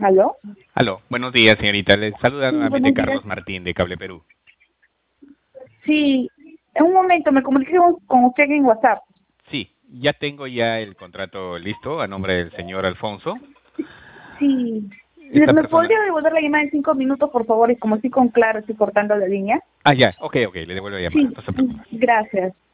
¿Aló? Aló, buenos días, señorita. Les saluda Sí, nuevamente buenos días. Carlos Martín de Cable Perú. Sí, en un momento me comuniqué con usted en WhatsApp. Sí, ya tengo ya el contrato listo a nombre del señor Alfonso. Sí. Esta ¿Me persona... podría devolver la llamada en 5 minutos, por favor? Y como estoy con Claro, estoy cortando la línea. Ah, ya, ok, le devuelvo la llamada. Sí, No se preocupe. gracias.